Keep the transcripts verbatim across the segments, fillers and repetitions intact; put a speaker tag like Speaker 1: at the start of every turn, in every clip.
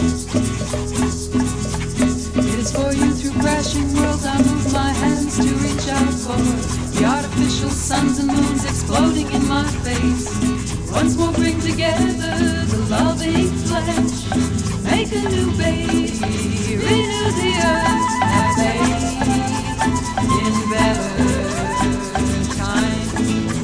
Speaker 1: It is for you through crashing worlds I move my hands to reach out for the artificial suns and moons exploding in my face. Once more bring together the loving flesh, make a new baby, renew the earth, have faith in better times.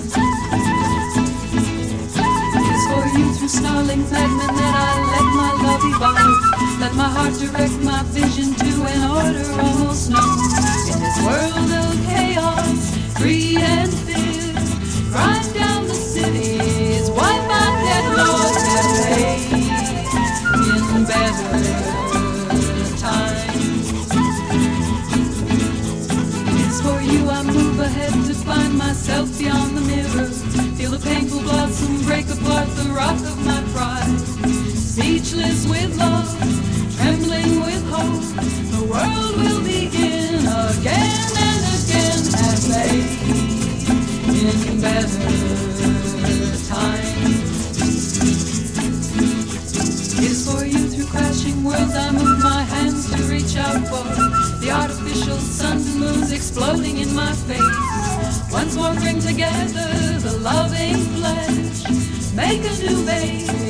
Speaker 1: It is for you through snarling madmen that I let my love evolve, let my heart direct my vision to an order almost known. In this world of chaos, greed and fear, crime down the cities, wipe out dead lords that faith in better times. It's for you I move ahead to find myself beyond the mirror, feel the painful blossom break apart the rock of my pride. Speechless with love, trembling with hope, the world will begin again and again. Have faith in better times. It's for you through crashing worlds I move my hands to reach out for the artificial suns and moons exploding in my face. Once more bring together the loving flesh, make a new baby,